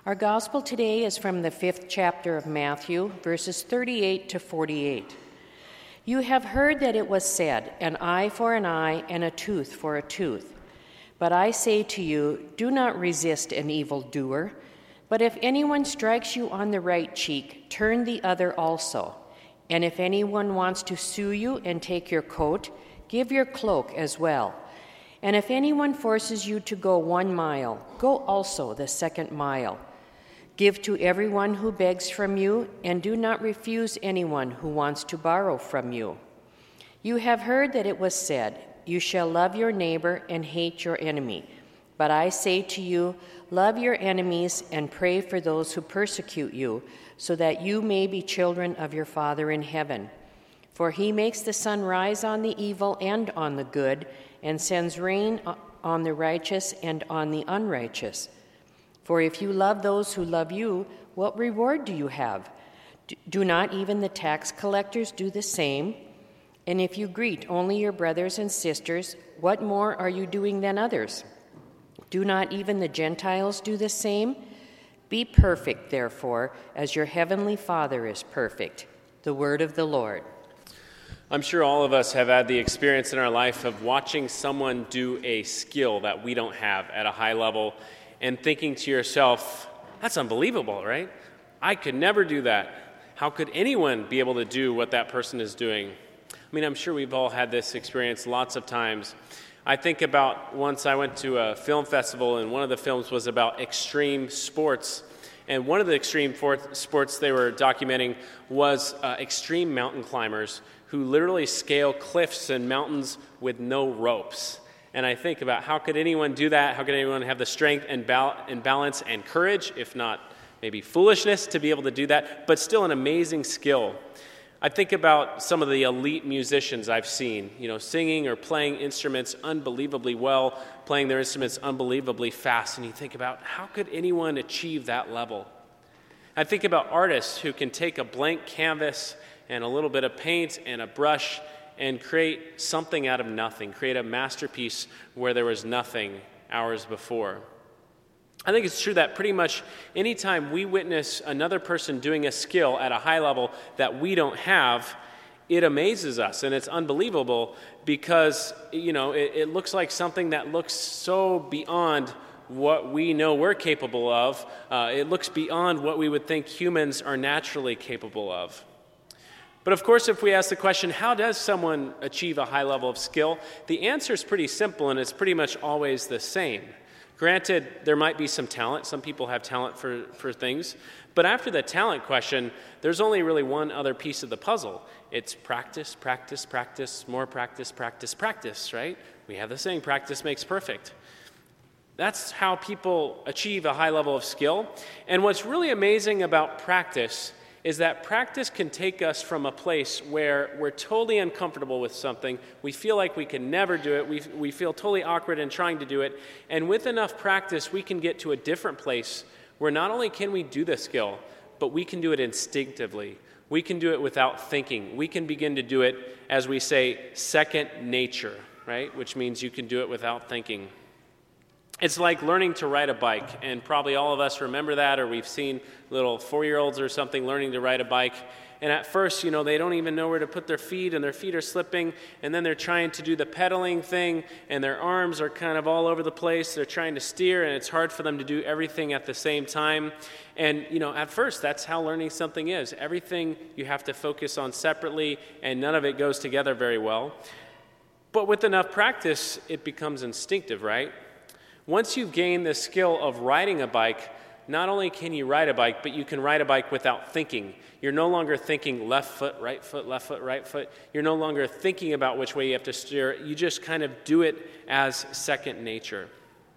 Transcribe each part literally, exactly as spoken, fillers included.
Our gospel today is from the fifth chapter of Matthew, verses thirty-eight to forty-eight. You have heard that it was said, an eye for an eye and a tooth for a tooth. But I say to you, do not resist an evildoer. But if anyone strikes you on the right cheek, turn the other also. And if anyone wants to sue you and take your coat, give your cloak as well. And if anyone forces you to go one mile, go also the second mile. Give to everyone who begs from you, and do not refuse anyone who wants to borrow from you. You have heard that it was said, you shall love your neighbor and hate your enemy. But I say to you, love your enemies and pray for those who persecute you, so that you may be children of your Father in heaven. For he makes the sun rise on the evil and on the good, and sends rain on the righteous and on the unrighteous. For if you love those who love you, what reward do you have? Do not even the tax collectors do the same? And if you greet only your brothers and sisters, what more are you doing than others? Do not even the Gentiles do the same? Be perfect, therefore, as your heavenly Father is perfect. The word of the Lord. I'm sure all of us have had the experience in our life of watching someone do a skill that we don't have at a high level and thinking to yourself, that's unbelievable, right? I could never do that. How could anyone be able to do what that person is doing? I mean, I'm sure we've all had this experience lots of times. I think about once I went to a film festival, and one of the films was about extreme sports. And one of the extreme for- sports they were documenting was uh, extreme mountain climbers who literally scale cliffs and mountains with no ropes. And I think about how could anyone do that? How could anyone have the strength and, bal- and balance and courage, if not maybe foolishness, to be able to do that, but still an amazing skill. I think about some of the elite musicians I've seen, you know, singing or playing instruments unbelievably well, playing their instruments unbelievably fast, and you think about how could anyone achieve that level? I think about artists who can take a blank canvas and a little bit of paint and a brush and create something out of nothing, create a masterpiece where there was nothing hours before. I think it's true that pretty much anytime we witness another person doing a skill at a high level that we don't have, it amazes us and it's unbelievable because, you know, it, it looks like something that looks so beyond what we know we're capable of. Uh, it looks beyond what we would think humans are naturally capable of. But of course, if we ask the question, how does someone achieve a high level of skill? The answer is pretty simple, and it's pretty much always the same. Granted, there might be some talent. Some people have talent for, for things. But after the talent question, there's only really one other piece of the puzzle. It's practice, practice, practice, more practice, practice, practice, right? We have the saying, practice makes perfect. That's how people achieve a high level of skill. And what's really amazing about practice is that practice can take us from a place where we're totally uncomfortable with something, we feel like we can never do it, we, we feel totally awkward in trying to do it, and with enough practice, we can get to a different place where not only can we do the skill, but we can do it instinctively. We can do it without thinking. We can begin to do it, as we say, second nature, right? Which means you can do it without thinking. It's like learning to ride a bike, and probably all of us remember that, or we've seen little four-year-olds or something learning to ride a bike, and at first, you know, they don't even know where to put their feet, and their feet are slipping, and then they're trying to do the pedaling thing, and their arms are kind of all over the place, they're trying to steer, and it's hard for them to do everything at the same time, and, you know, at first, that's how learning something is. Everything you have to focus on separately, and none of it goes together very well. But with enough practice, it becomes instinctive, right? Once you've gained the skill of riding a bike, not only can you ride a bike, but you can ride a bike without thinking. You're no longer thinking left foot, right foot, left foot, right foot. You're no longer thinking about which way you have to steer. You just kind of do it as second nature.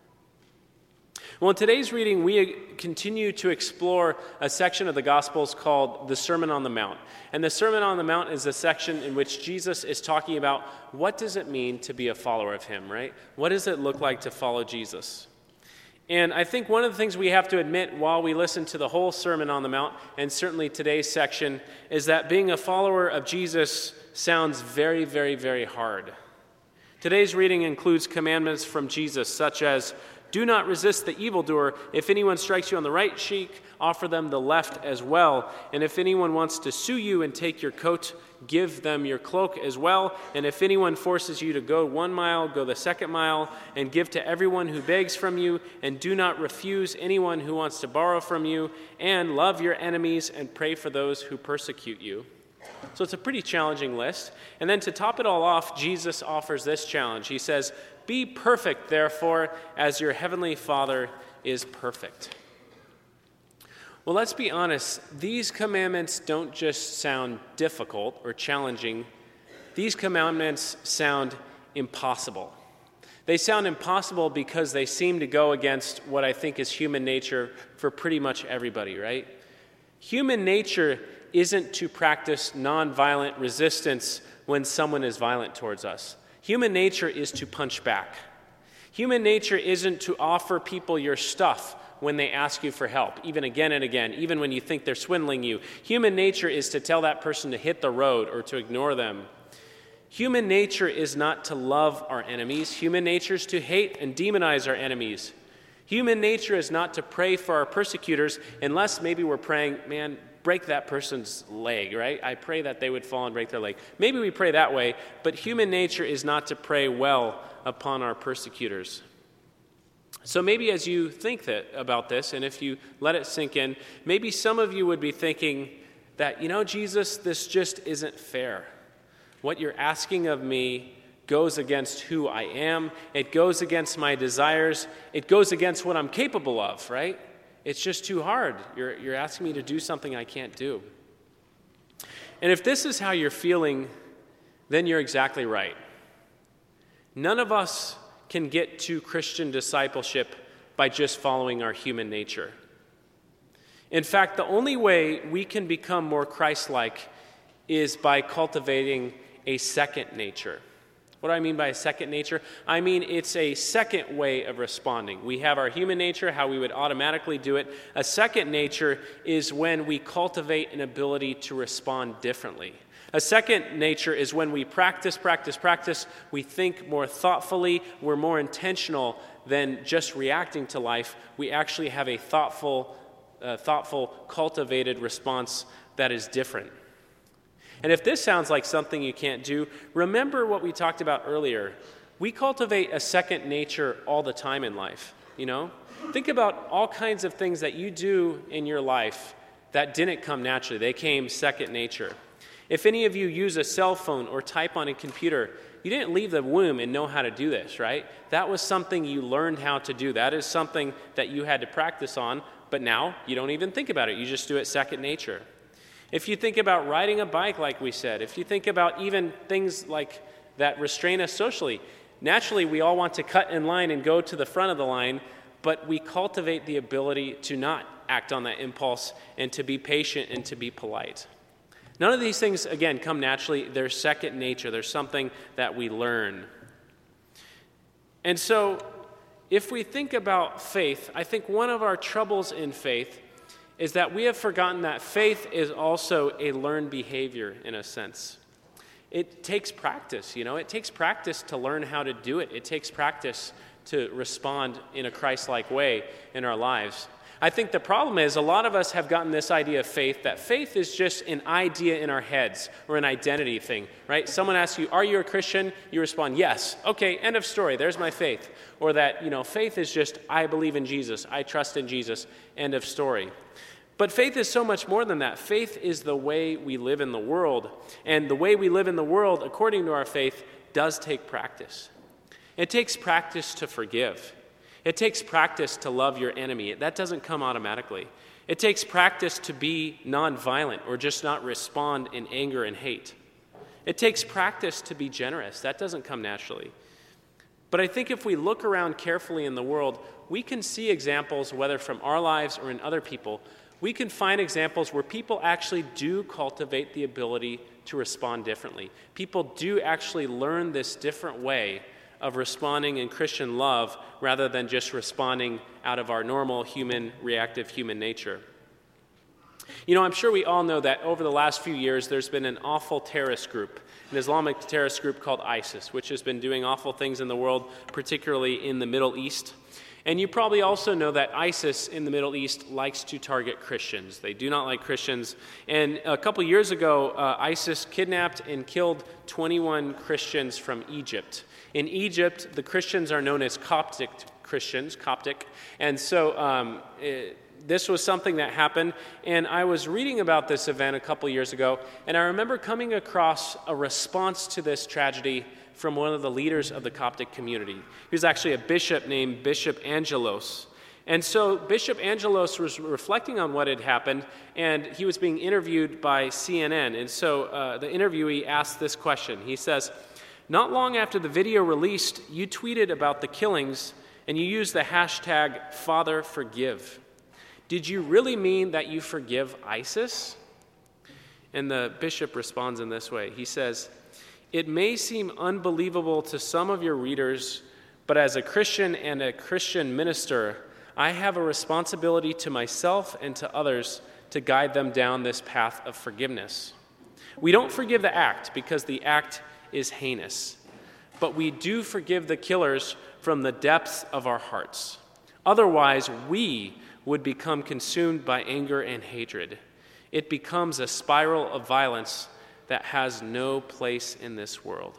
Well, in today's reading, we continue to explore a section of the Gospels called the Sermon on the Mount. And the Sermon on the Mount is a section in which Jesus is talking about what does it mean to be a follower of him, right? What does it look like to follow Jesus? And I think one of the things we have to admit while we listen to the whole Sermon on the Mount, and certainly today's section, is that being a follower of Jesus sounds very, very, very hard. Today's reading includes commandments from Jesus, such as Do not resist the evildoer. If anyone strikes you on the right cheek, offer them the left as well. And if anyone wants to sue you and take your coat, give them your cloak as well. And if anyone forces you to go one mile, go the second mile, and give to everyone who begs from you. And do not refuse anyone who wants to borrow from you. And love your enemies and pray for those who persecute you. So it's a pretty challenging list. And then to top it all off, Jesus offers this challenge. He says, "Be perfect, therefore, as your heavenly Father is perfect." Well, let's be honest. These commandments don't just sound difficult or challenging. These commandments sound impossible. They sound impossible because they seem to go against what I think is human nature for pretty much everybody, right? Human nature isn't to practice nonviolent resistance when someone is violent towards us. Human nature is to punch back. Human nature isn't to offer people your stuff when they ask you for help, even again and again, even when you think they're swindling you. Human nature is to tell that person to hit the road or to ignore them. Human nature is not to love our enemies. Human nature is to hate and demonize our enemies. Human nature is not to pray for our persecutors unless maybe we're praying, man, break that person's leg, right? I pray that they would fall and break their leg. Maybe we pray that way, but human nature is not to pray well upon our persecutors. So maybe as you think that about this, and if you let it sink in, maybe some of you would be thinking that, you know, Jesus, this just isn't fair. What you're asking of me goes against who I am. It goes against my desires. It goes against what I'm capable of, right? It's just too hard. You're, you're asking me to do something I can't do. And if this is how you're feeling, then you're exactly right. None of us can get to Christian discipleship by just following our human nature. In fact, the only way we can become more Christ-like is by cultivating a second nature. What do I mean by a second nature? I mean it's a second way of responding. We have our human nature, how we would automatically do it. A second nature is when we cultivate an ability to respond differently. A second nature is when we practice, practice, practice. We think more thoughtfully. We're more intentional than just reacting to life. We actually have a thoughtful, uh, thoughtful, cultivated response that is different. And if this sounds like something you can't do, remember what we talked about earlier. We cultivate a second nature all the time in life, you know? Think about all kinds of things that you do in your life that didn't come naturally. They came second nature. If any of you use a cell phone or type on a computer, you didn't leave the womb and know how to do this, right? That was something you learned how to do. That is something that you had to practice on, but now you don't even think about it. You just do it second nature. If you think about riding a bike, like we said, if you think about even things like that restrain us socially, naturally we all want to cut in line and go to the front of the line, but we cultivate the ability to not act on that impulse and to be patient and to be polite. None of these things, again, come naturally. They're second nature. They're something that we learn. And so if we think about faith, I think one of our troubles in faith is that we have forgotten that faith is also a learned behavior in a sense. It takes practice, you know. It takes practice to learn how to do it. It takes practice to respond in a Christ-like way in our lives. I think the problem is a lot of us have gotten this idea of faith, that faith is just an idea in our heads or an identity thing, right? Someone asks you, are you a Christian? You respond, yes. Okay, end of story. There's my faith. Or that, you know, faith is just, I believe in Jesus. I trust in Jesus. End of story. But faith is so much more than that. Faith is the way we live in the world. And the way we live in the world, according to our faith, does take practice. It takes practice to forgive. It takes practice to love your enemy. That doesn't come automatically. It takes practice to be nonviolent or just not respond in anger and hate. It takes practice to be generous. That doesn't come naturally. But I think if we look around carefully in the world, we can see examples, whether from our lives or in other people, we can find examples where people actually do cultivate the ability to respond differently. People do actually learn this different way of responding in Christian love rather than just responding out of our normal human, reactive human nature. You know, I'm sure we all know that over the last few years there's been an awful terrorist group, an Islamic terrorist group called ISIS, which has been doing awful things in the world, particularly in the Middle East. And you probably also know that ISIS in the Middle East likes to target Christians. They do not like Christians. And a couple years ago, uh, ISIS kidnapped and killed twenty-one Christians from Egypt. In Egypt, the Christians are known as Coptic Christians, Coptic. And so um, it, this was something that happened. And I was reading about this event a couple years ago, and I remember coming across a response to this tragedy from one of the leaders of the Coptic community. He was actually a bishop named Bishop Angelos. And so Bishop Angelos was reflecting on what had happened, and he was being interviewed by C N N. And so uh, the interviewee asked this question. He says, "Not long after the video released, you tweeted about the killings, and you used the hashtag Father Forgive. Did you really mean that you forgive ISIS?" And the bishop responds in this way. He says, "It may seem unbelievable to some of your readers, but as a Christian and a Christian minister, I have a responsibility to myself and to others to guide them down this path of forgiveness. We don't forgive the act because the act is heinous, but we do forgive the killers from the depths of our hearts. Otherwise, we would become consumed by anger and hatred. It becomes a spiral of violence that has no place in this world."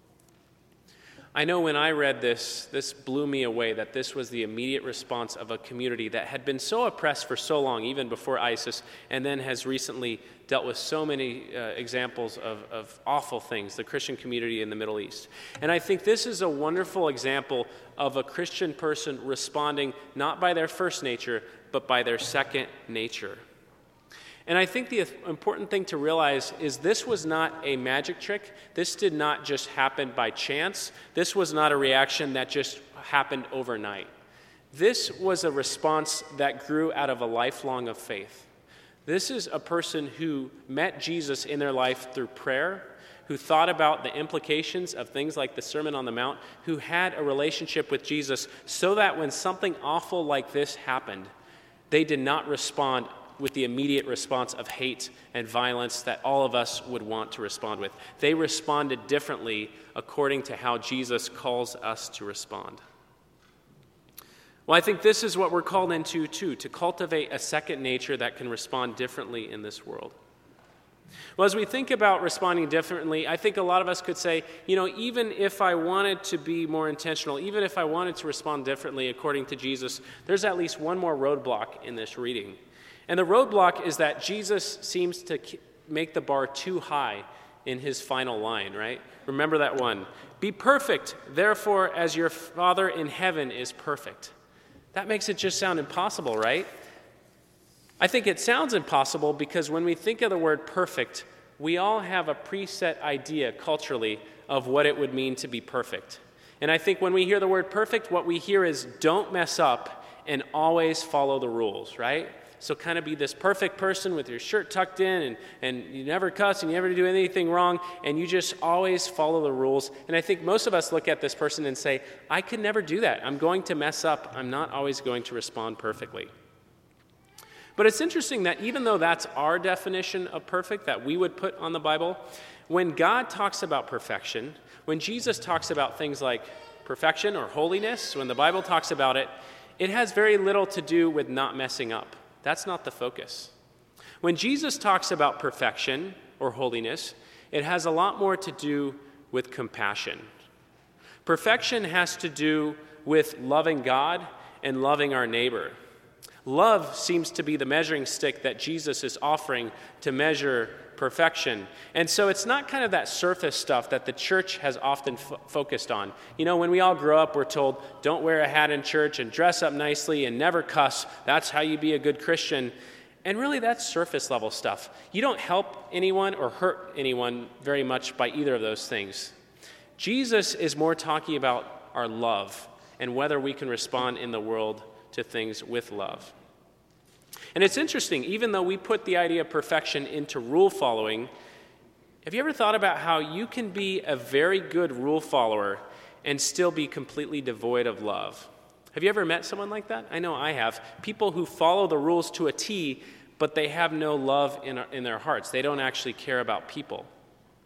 I know when I read this, this blew me away that this was the immediate response of a community that had been so oppressed for so long, even before ISIS, and then has recently dealt with so many uh, examples of, of awful things, the Christian community in the Middle East. And I think this is a wonderful example of a Christian person responding not by their first nature, but by their second nature. And I think the important thing to realize is this was not a magic trick. This did not just happen by chance. This was not a reaction that just happened overnight. This was a response that grew out of a lifelong of faith. This is a person who met Jesus in their life through prayer, who thought about the implications of things like the Sermon on the Mount, who had a relationship with Jesus so that when something awful like this happened, they did not respond with the immediate response of hate and violence that all of us would want to respond with. They responded differently according to how Jesus calls us to respond. Well, I think this is what we're called into, too, to cultivate a second nature that can respond differently in this world. Well, as we think about responding differently, I think a lot of us could say, you know, even if I wanted to be more intentional, even if I wanted to respond differently according to Jesus, there's at least one more roadblock in this reading. And the roadblock is that Jesus seems to make the bar too high in his final line, right? Remember that one. "Be perfect, therefore, as your Father in heaven is perfect." That makes it just sound impossible, right? I think it sounds impossible because when we think of the word perfect, we all have a preset idea culturally of what it would mean to be perfect. And I think when we hear the word perfect, what we hear is don't mess up and always follow the rules, right? So kind of be this perfect person with your shirt tucked in and, and you never cuss and you never do anything wrong and you just always follow the rules. And I think most of us look at this person and say, I could never do that. I'm going to mess up. I'm not always going to respond perfectly. But it's interesting that even though that's our definition of perfect that we would put on the Bible, when God talks about perfection, when Jesus talks about things like perfection or holiness, when the Bible talks about it, it has very little to do with not messing up. That's not the focus. When Jesus talks about perfection or holiness, it has a lot more to do with compassion. Perfection has to do with loving God and loving our neighbor. Love seems to be the measuring stick that Jesus is offering to measure perfection. And so it's not kind of that surface stuff that the church has often f- focused on. You know, when we all grow up, we're told, don't wear a hat in church and dress up nicely and never cuss. That's how you be a good Christian. And really, that's surface level stuff. You don't help anyone or hurt anyone very much by either of those things. Jesus is more talking about our love and whether we can respond in the world to things with love. And it's interesting, even though we put the idea of perfection into rule following, have you ever thought about how you can be a very good rule follower and still be completely devoid of love? Have you ever met someone like that? I know I have. People who follow the rules to a T, but they have no love in, in their hearts. They don't actually care about people.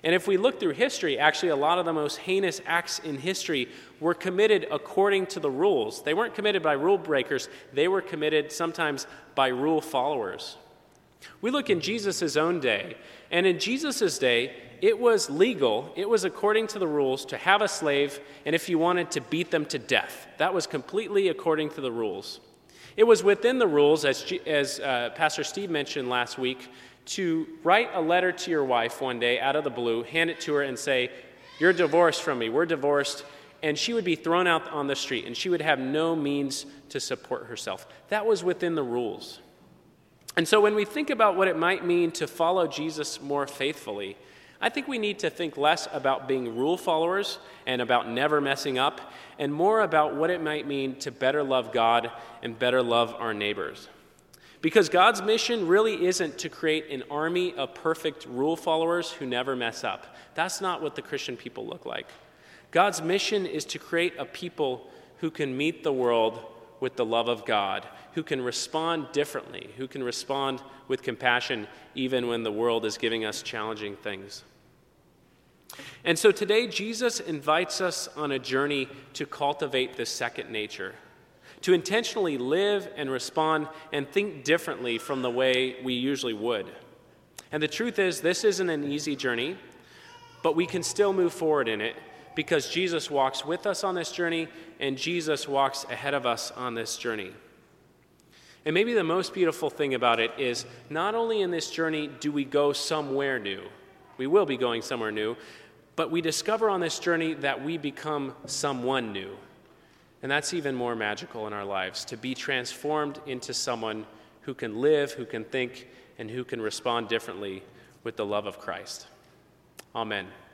And if we look through history, actually a lot of the most heinous acts in history were committed according to the rules. They weren't committed by rule breakers. They were committed sometimes by rule followers. We look in Jesus' own day, and in Jesus' day, it was legal, it was according to the rules to have a slave, and if you wanted to beat them to death. That was completely according to the rules. It was within the rules, as, G- as uh, Pastor Steve mentioned last week, to write a letter to your wife one day out of the blue, hand it to her and say, "You're divorced from me, we're divorced," and she would be thrown out on the street, and she would have no means to support herself. That was within the rules. And so when we think about what it might mean to follow Jesus more faithfully, I think we need to think less about being rule followers and about never messing up, and more about what it might mean to better love God and better love our neighbors. Because God's mission really isn't to create an army of perfect rule followers who never mess up. That's not what the Christian people look like. God's mission is to create a people who can meet the world with the love of God, who can respond differently, who can respond with compassion even when the world is giving us challenging things. And so today, Jesus invites us on a journey to cultivate this second nature, to intentionally live and respond and think differently from the way we usually would. And the truth is, this isn't an easy journey, but we can still move forward in it because Jesus walks with us on this journey and Jesus walks ahead of us on this journey. And maybe the most beautiful thing about it is not only in this journey do we go somewhere new, we will be going somewhere new, but we discover on this journey that we become someone new. And that's even more magical in our lives, to be transformed into someone who can live, who can think, and who can respond differently with the love of Christ. Amen.